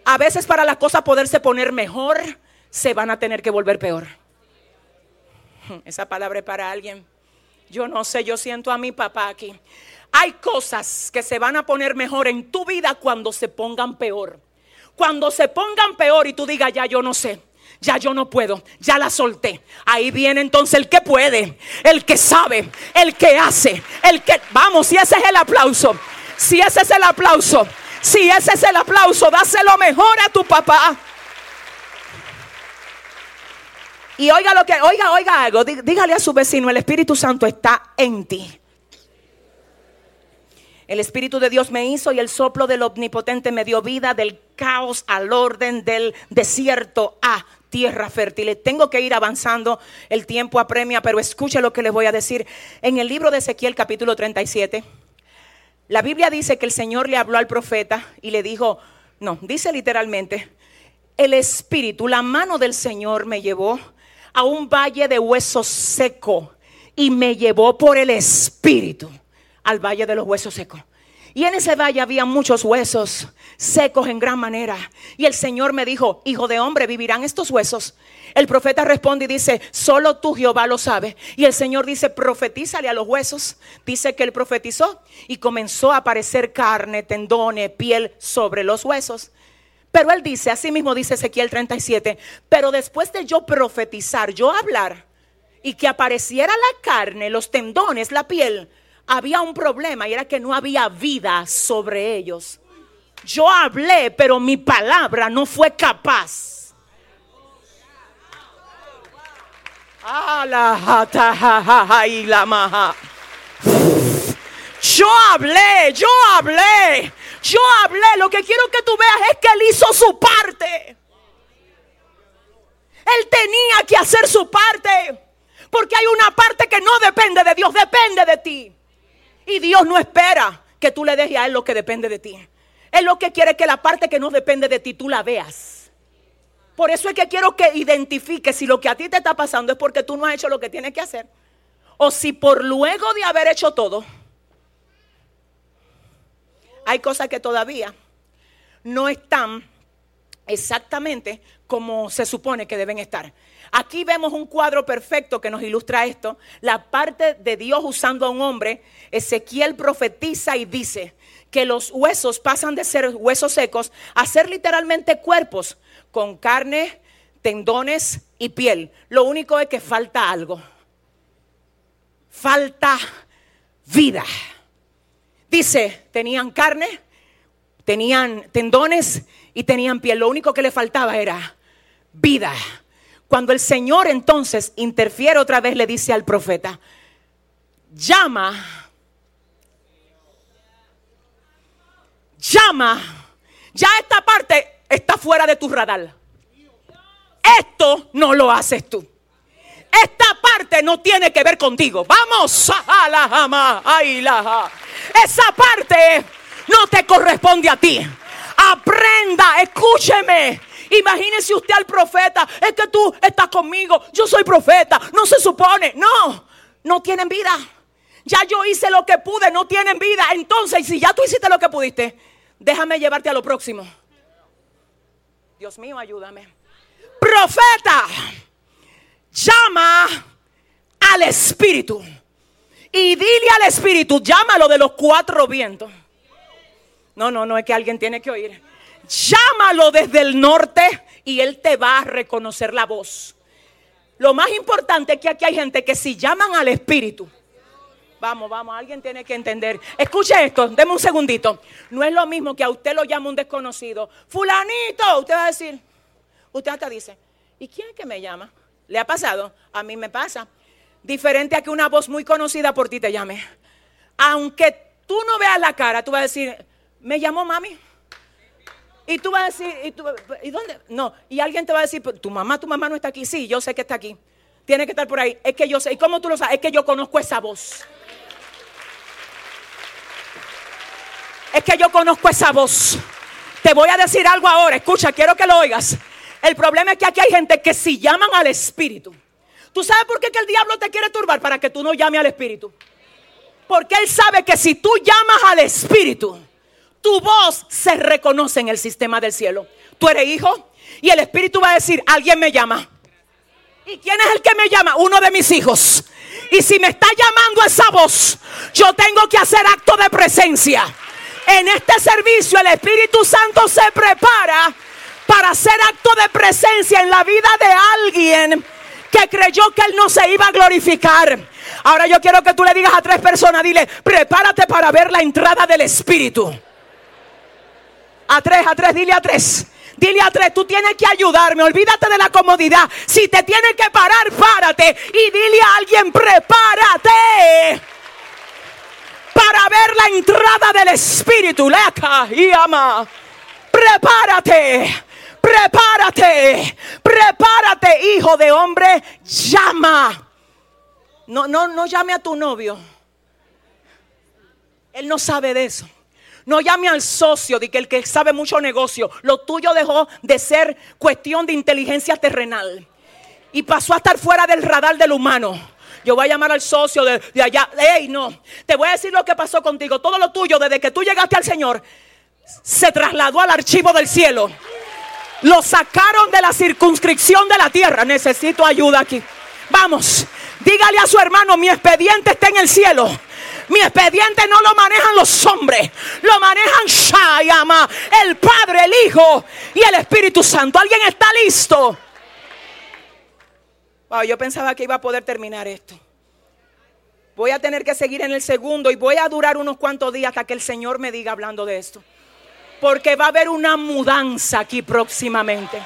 A veces para las cosas poderse poner mejor, se van a tener que volver peor. Esa palabra es para alguien. Yo no sé, yo siento a mi papá aquí. Hay cosas que se van a poner mejor en tu vida cuando se pongan peor. Cuando se pongan peor y tú digas, ya yo no sé, ya yo no puedo, ya la solté. Ahí viene entonces el que puede, el que sabe, el que hace, el que... Vamos, si ese es el aplauso, si ese es el aplauso, si ese es el aplauso, dáselo mejor a tu papá. Y oiga algo, dígale a su vecino, el Espíritu Santo está en ti. El Espíritu de Dios me hizo y el soplo del Omnipotente me dio vida, del caos al orden, del desierto a tierra fértil. Tengo que ir avanzando, el tiempo apremia, pero escuche lo que les voy a decir. En el libro de Ezequiel capítulo 37, la Biblia dice que el Señor le habló al profeta y le dijo, no, dice literalmente, el Espíritu, la mano del Señor me llevó a un valle de huesos seco y me llevó por el Espíritu al valle de los huesos secos. Y en ese valle había muchos huesos secos en gran manera. Y el Señor me dijo, hijo de hombre, ¿vivirán estos huesos? El profeta responde y dice, solo tú, Jehová, lo sabes. Y el Señor dice, profetízale a los huesos. Dice que él profetizó y comenzó a aparecer carne, tendones, piel sobre los huesos. Pero él dice, así mismo dice Ezequiel 37, pero después de yo profetizar, yo hablar y que apareciera la carne, los tendones, la piel, había un problema y era que no había vida sobre ellos. Yo hablé, pero mi palabra no fue capaz. Yo hablé. Lo que quiero que tú veas es que él hizo su parte. Él tenía que hacer su parte. Porque hay una parte que no depende de Dios, depende de ti. Y Dios no espera que tú le dejes a él lo que depende de ti. Él lo que quiere es que la parte que no depende de ti tú la veas. Por eso es que quiero que identifiques si lo que a ti te está pasando es porque tú no has hecho lo que tienes que hacer, o si por luego de haber hecho todo hay cosas que todavía no están exactamente como se supone que deben estar. Aquí vemos un cuadro perfecto que nos ilustra esto. La parte de Dios usando a un hombre. Ezequiel profetiza y dice que los huesos pasan de ser huesos secos a ser literalmente cuerpos con carne, tendones y piel. Lo único es que falta algo. Falta vida. Dice, tenían carne, tenían tendones y tenían piel. Lo único que le faltaba era vida. Cuando el Señor entonces interfiere otra vez, le dice al profeta, llama, ya esta parte está fuera de tu radar. Esto no lo haces tú. Esta parte no tiene que ver contigo. Vamos, esa parte no te corresponde a ti. Aprenda, escúcheme. Imagínese usted al profeta, es que tú estás conmigo, yo soy profeta, no se supone. No tienen vida. Ya yo hice lo que pude, no tienen vida. Entonces, si ya tú hiciste lo que pudiste, déjame llevarte a lo próximo. Dios mío, ayúdame. Profeta, llama al Espíritu y dile al Espíritu, llámalo de los cuatro vientos. No, es que alguien tiene que oír. Llámalo desde el norte y él te va a reconocer la voz. Lo más importante es que aquí hay gente que si llaman al Espíritu, vamos, alguien tiene que entender. Escuche esto, deme un segundito. No es lo mismo que a usted lo llama un desconocido. Fulanito, usted va a decir, usted hasta dice, ¿y quién es que me llama? ¿Le ha pasado? A mí me pasa. Diferente a que una voz muy conocida por ti te llame. Aunque tú no veas la cara, tú vas a decir, me llamó mami. Y tú vas a decir, ¿y dónde? No, y alguien te va a decir, tu mamá no está aquí. Sí, yo sé que está aquí. Tiene que estar por ahí. Es que yo sé. ¿Y cómo tú lo sabes? Es que yo conozco esa voz. Es que yo conozco esa voz. Te voy a decir algo ahora. Escucha, quiero que lo oigas. El problema es que aquí hay gente que si llaman al Espíritu. ¿Tú sabes por qué que el diablo te quiere turbar? Para que tú no llames al Espíritu. Porque él sabe que si tú llamas al Espíritu, tu voz se reconoce en el sistema del cielo. Tú eres hijo y el Espíritu va a decir, alguien me llama. ¿Y quién es el que me llama? Uno de mis hijos. Y si me está llamando esa voz, yo tengo que hacer acto de presencia. En este servicio el Espíritu Santo se prepara para hacer acto de presencia en la vida de alguien que creyó que él no se iba a glorificar. Ahora yo quiero que tú le digas a 3 personas, dile, prepárate para ver la entrada del Espíritu. A 3, dile a 3. Dile a 3, tú tienes que ayudarme, olvídate de la comodidad. Si te tienes que parar, párate. Y dile a alguien, prepárate para ver la entrada del Espíritu. Leca y ama. Prepárate. Prepárate, prepárate, hijo de hombre, llama. No llame a tu novio. Él no sabe de eso. No llame al socio, de que el que sabe mucho negocio. Lo tuyo dejó de ser cuestión de inteligencia terrenal y pasó a estar fuera del radar del humano. Yo voy a llamar al socio de allá. Ey, no, te voy a decir lo que pasó contigo. Todo lo tuyo desde que tú llegaste al Señor se trasladó al archivo del cielo. Lo sacaron de la circunscripción de la tierra. Necesito ayuda aquí. Vamos, dígale a su hermano, mi expediente está en el cielo. Mi expediente no lo manejan los hombres, lo manejan Shayama, el Padre, el Hijo y el Espíritu Santo. ¿Alguien está listo? Wow, yo pensaba que iba a poder terminar esto. Voy a tener que seguir en el segundo y voy a durar unos cuantos días hasta que el Señor me diga hablando de esto. Porque va a haber una mudanza aquí próximamente.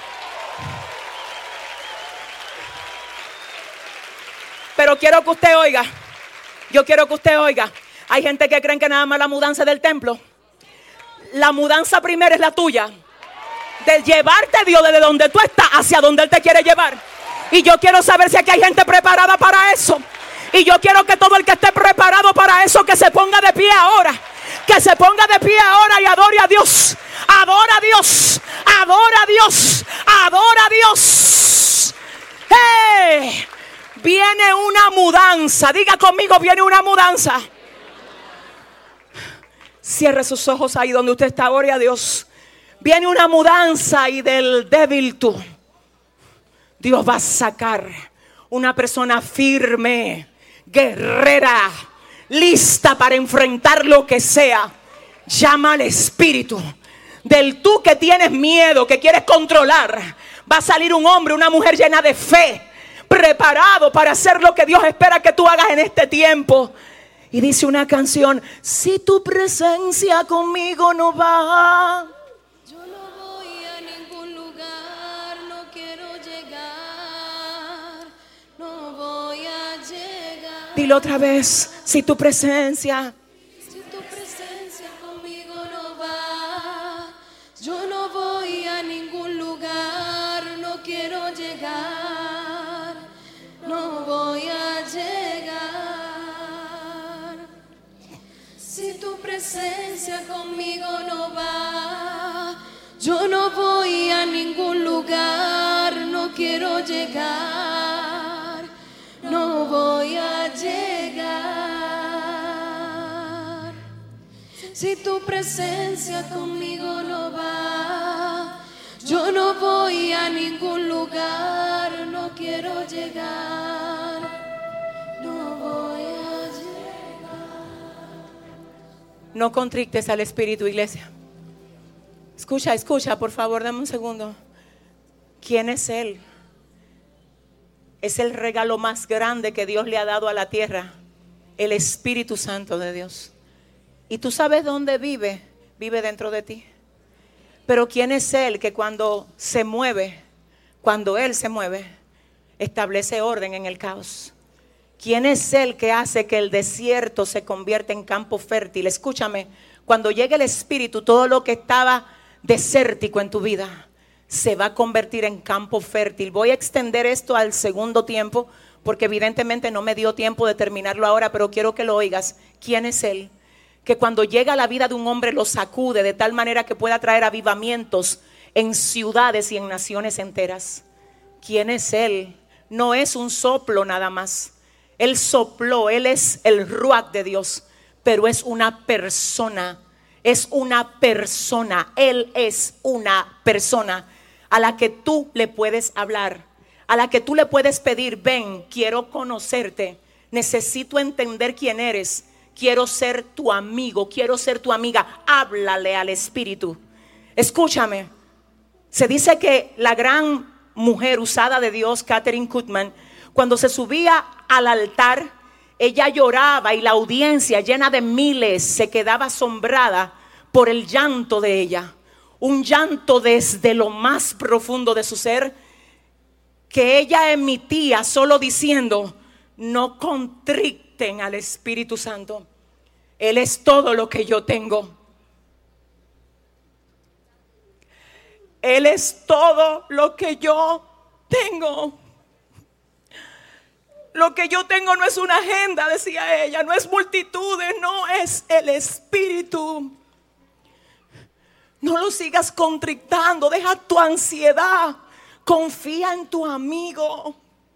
Pero quiero que usted oiga. Yo quiero que usted oiga. Hay gente que creen que nada más la mudanza es del templo. La mudanza primero es la tuya. De llevarte Dios desde donde tú estás hacia donde Él te quiere llevar. Y yo quiero saber si aquí hay gente preparada para eso. Y yo quiero que todo el que esté preparado para eso, que se ponga de pie ahora. Que se ponga de pie ahora y adore a Dios. Adora a Dios. Adora a Dios. Adora a Dios. ¡Hey! Viene una mudanza. Diga conmigo, viene una mudanza. Cierre sus ojos ahí donde usted está. Adore a Dios. Viene una mudanza y del débil tú, Dios va a sacar una persona firme, guerrera, lista para enfrentar lo que sea. Llama al espíritu. Del tú que tienes miedo, que quieres controlar, va a salir un hombre, una mujer llena de fe, preparado para hacer lo que Dios espera que tú hagas en este tiempo. Y dice una canción: si tu presencia conmigo no va, yo no voy a ningún lugar, no quiero llegar, no voy a llegar. dilo otra vez: si tu presencia, si tu presencia conmigo no va, yo no voy a ningún lugar, no quiero llegar, no voy a llegar. Si tu presencia conmigo no va, yo no voy a ningún lugar, no quiero llegar, no voy a llegar. Si tu presencia conmigo no va, yo no voy a ningún lugar, no quiero llegar, no voy a llegar. no contrictes al Espíritu, iglesia. Escucha, por favor, dame un segundo. ¿Quién es Él? Es el regalo más grande que Dios le ha dado a la tierra, el Espíritu Santo de Dios. Y tú sabes dónde vive, vive dentro de ti. Pero ¿quién es Él que cuando se mueve, cuando Él se mueve, establece orden en el caos? ¿Quién es Él que hace que el desierto se convierta en campo fértil? Escúchame, cuando llegue el Espíritu, todo lo que estaba desértico en tu vida se va a convertir en campo fértil. Voy a extender esto al segundo tiempo, porque evidentemente no me dio tiempo de terminarlo ahora, pero quiero que lo oigas. ¿Quién es Él? Que cuando llega a la vida de un hombre lo sacude de tal manera que pueda traer avivamientos en ciudades y en naciones enteras. ¿Quién es Él? No es un soplo nada más. Él sopló, Él es el Ruach de Dios, pero es una persona. es una persona. Él es una persona a la que tú le puedes hablar, a la que tú le puedes pedir: ven, quiero conocerte, necesito entender quién eres, quiero ser tu amigo, quiero ser tu amiga. Háblale al Espíritu. Escúchame, se dice que la gran mujer usada de Dios, Catherine Kuhlman, cuando se subía al altar, ella lloraba y la audiencia, llena de miles, se quedaba asombrada por el llanto de ella. Un llanto desde lo más profundo de su ser, que ella emitía solo diciendo: no contriten al Espíritu Santo. Él es todo lo que yo tengo. Él es todo lo que yo tengo. Lo que yo tengo no es una agenda, decía ella, no es multitudes, no, es el Espíritu. No lo sigas contrictando, deja tu ansiedad, confía en tu amigo.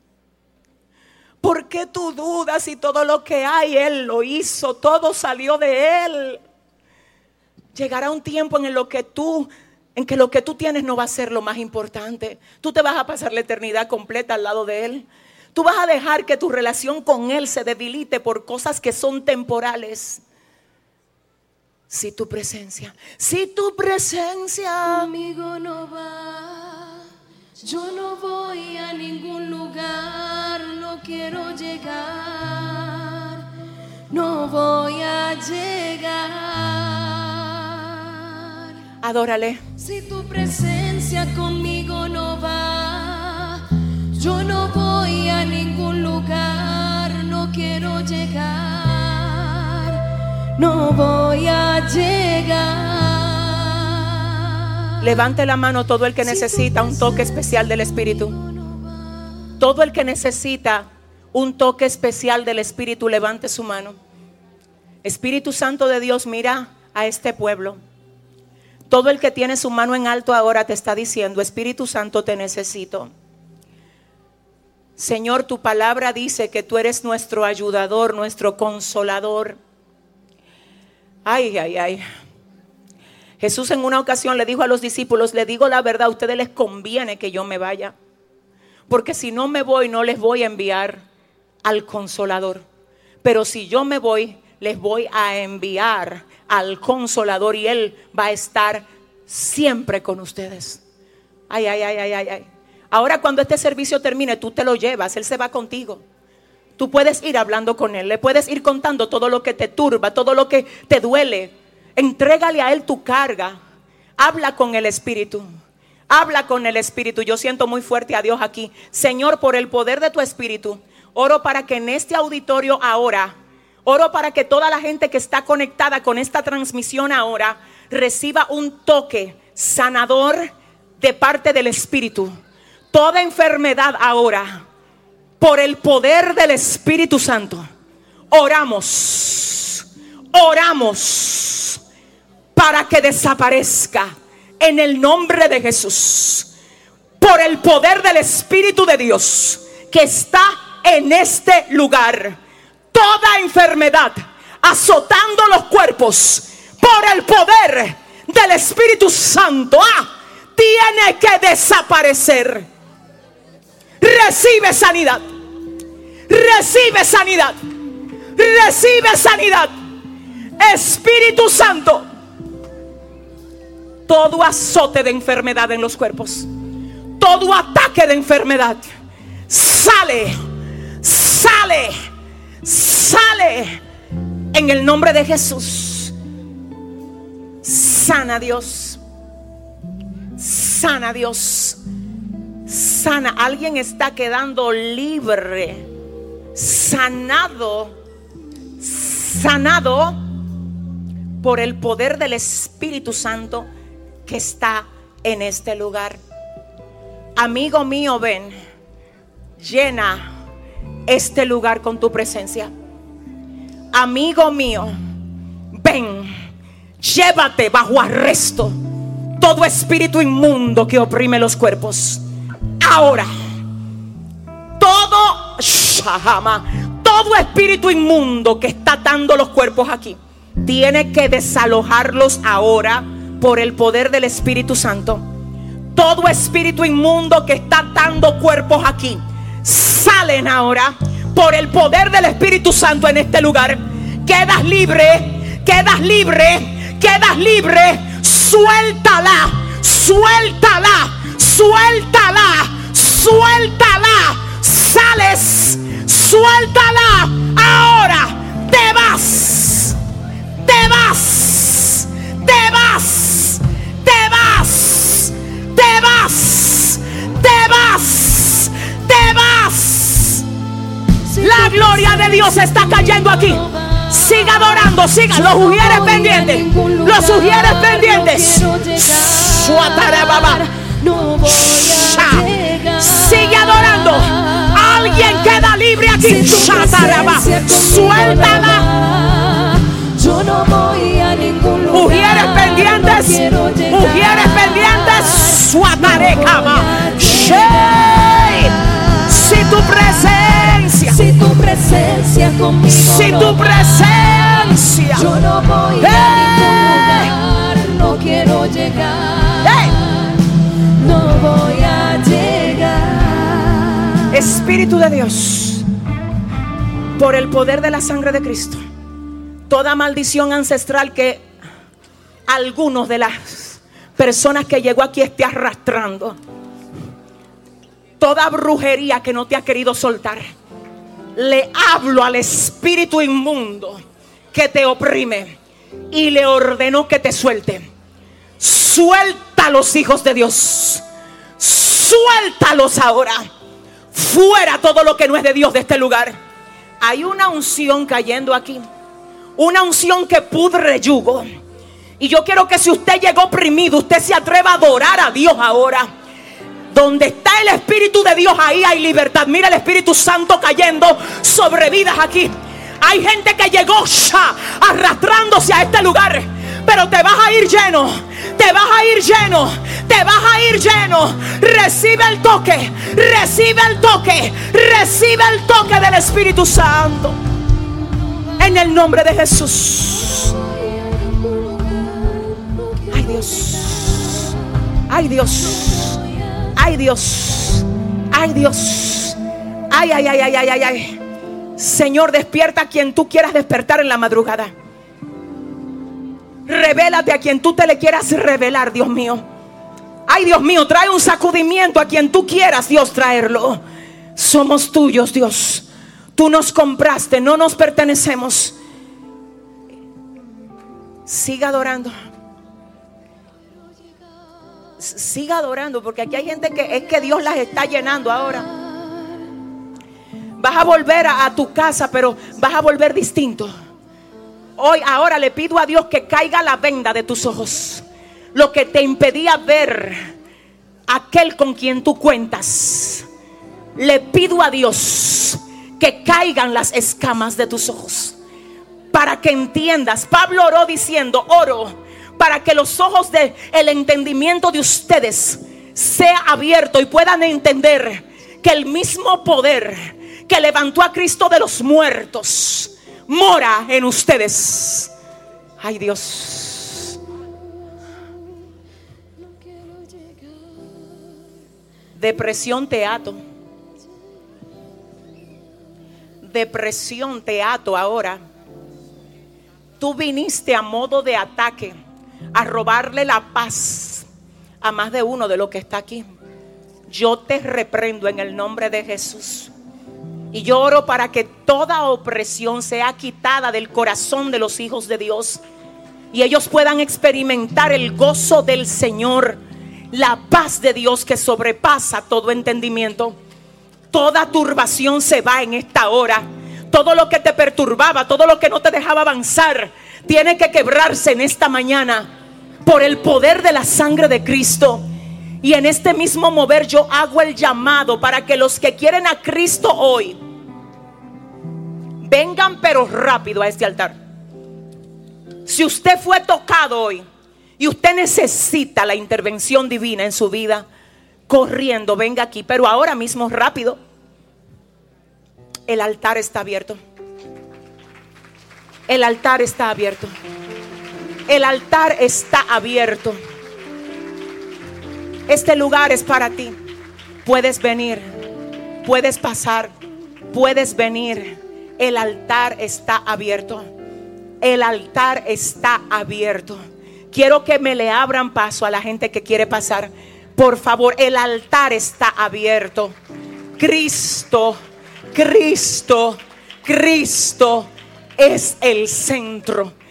¿Por qué tú dudas si todo lo que hay Él lo hizo? Todo salió de Él. Llegará un tiempo en lo que tú tienes no va a ser lo más importante. Tú te vas a pasar la eternidad completa al lado de Él. Tú vas a dejar que tu relación con Él se debilite por cosas que son temporales. Si tu presencia conmigo no va, yo no voy a ningún lugar, no quiero llegar, no voy a llegar. Adórale. Si tu presencia conmigo no va, yo no voy a ningún lugar, no quiero llegar, no voy a llegar. Levante la mano todo el que necesita un toque especial del Espíritu. Todo el que necesita un toque especial del Espíritu, levante su mano. Espíritu Santo de Dios, mira a este pueblo. Todo el que tiene su mano en alto ahora te está diciendo: Espíritu Santo, te necesito. Señor, tu palabra dice que tú eres nuestro ayudador, nuestro consolador. Ay, ay, ay. Jesús en una ocasión le dijo a los discípulos: le digo la verdad, a ustedes les conviene que yo me vaya, porque si no me voy no les voy a enviar al consolador, pero si yo me voy les voy a enviar al consolador y Él va a estar siempre con ustedes. Ay, ay, ay, ay, ay, ay. Ahora cuando este servicio termine, tú te lo llevas, Él se va contigo. Tú puedes ir hablando con Él, le puedes ir contando todo lo que te turba, todo lo que te duele. Entrégale a Él tu carga. Habla con el Espíritu. Habla con el Espíritu. Yo siento muy fuerte a Dios aquí. Señor, por el poder de tu Espíritu, oro para que en este auditorio ahora, oro para que toda la gente que está conectada con esta transmisión ahora reciba un toque sanador de parte del Espíritu. Toda enfermedad ahora, por el poder del Espíritu Santo, oramos para que desaparezca en el nombre de Jesús. Por el poder del Espíritu de Dios que está en este lugar, toda enfermedad azotando los cuerpos, por el poder del Espíritu Santo, tiene que desaparecer. Recibe sanidad. Recibe sanidad. Recibe sanidad. Espíritu Santo, todo azote de enfermedad en los cuerpos, todo ataque de enfermedad, sale, sale, sale en el nombre de Jesús. Sana Dios, sana Dios, sana. Alguien está quedando libre, sanado, sanado por el poder del Espíritu Santo que está en este lugar. Amigo mío, ven, llena este lugar con tu presencia. Amigo mío, ven, llévate bajo arresto todo espíritu inmundo que oprime los cuerpos. Ahora, todo espíritu inmundo que está atando los cuerpos aquí, tiene que desalojarlos ahora por el poder del Espíritu Santo. Todo espíritu inmundo que está atando cuerpos aquí, salen ahora por el poder del Espíritu Santo en este lugar. Quedas libre, quedas libre, quedas libre. Suéltala, suéltala, suéltala, suéltala. Sales, suéltala. Ahora te vas, te vas, te vas, te vas, te vas, te vas, te vas. La gloria de Dios está cayendo aquí. Siga adorando, siga. Los ujieres pendientes, los ujieres pendientes. Sigue adorando. Alguien queda libre aquí. Suéltala. Yo no voy a ningún lugar. Ujieres pendientes, ujieres pendientes. Suatarecama. Si tu presencia, Si tu presencia conmigo, si no tu va, presencia, yo no voy a ningún lugar. No quiero llegar. No voy a llegar. Espíritu de Dios, por el poder de la sangre de Cristo, toda maldición ancestral que algunos de las personas que llegó aquí esté arrastrando, toda brujería que no te ha querido soltar, le hablo al espíritu inmundo que te oprime y le ordeno que te suelte. Suelta a los hijos de Dios, suéltalos ahora. Fuera todo lo que no es de Dios de este lugar. Hay una unción cayendo aquí, una unción que pudre yugo. Y yo quiero que si usted llegó oprimido, usted se atreva a adorar a Dios ahora. Donde está el Espíritu de Dios, ahí hay libertad. Mira el Espíritu Santo cayendo sobre vidas aquí. Hay gente que llegó arrastrándose a este lugar, pero te vas a ir lleno, te vas a ir lleno, te vas a ir lleno. Recibe el toque, recibe el toque, recibe el toque del Espíritu Santo. En el nombre de Jesús. Ay Dios, ay Dios, ay Dios, ay Dios, ay, ay, ay, ay, ay, ay, ay. Señor, despierta a quien tú quieras despertar en la madrugada. Revélate a quien tú te le quieras revelar, Dios mío. Ay, Dios mío, trae un sacudimiento a quien tú quieras, Dios, traerlo. Somos tuyos, Dios. Tú nos compraste, no nos pertenecemos. Siga adorando. Siga adorando, porque aquí hay gente que es que Dios las está llenando ahora. Vas a volver a tu casa, pero vas a volver distinto. Hoy, ahora le pido a Dios que caiga la venda de tus ojos. Lo que te impedía ver aquel con quien tú cuentas. Le pido a Dios que caigan las escamas de tus ojos, para que entiendas. Pablo oró diciendo: oro para que los ojos del entendimiento de ustedes sea abierto y puedan entender que el mismo poder que levantó a Cristo de los muertos mora en ustedes. Ay, Dios. Depresión te ato. Depresión te ato ahora. Tú viniste a modo de ataque a robarle la paz a más de uno de los que está aquí. Yo te reprendo en el nombre de Jesús. Y yo oro para que toda opresión sea quitada del corazón de los hijos de Dios, y ellos puedan experimentar el gozo del Señor, la paz de Dios que sobrepasa todo entendimiento. Toda turbación se va en esta hora. Todo lo que te perturbaba, todo lo que no te dejaba avanzar, tiene que quebrarse en esta mañana por el poder de la sangre de Cristo. Y en este mismo mover yo hago el llamado para que los que quieren a Cristo hoy vengan, pero rápido, a este altar. Si usted fue tocado hoy y usted necesita la intervención divina en su vida, corriendo, venga aquí, pero ahora mismo, rápido. El altar está abierto. El altar está abierto. El altar está abierto. Este lugar es para ti. Puedes venir, puedes pasar, puedes venir. El altar está abierto. El altar está abierto. Quiero que me le abran paso a la gente que quiere pasar. Por favor, el altar está abierto. Cristo, Cristo, Cristo es el centro.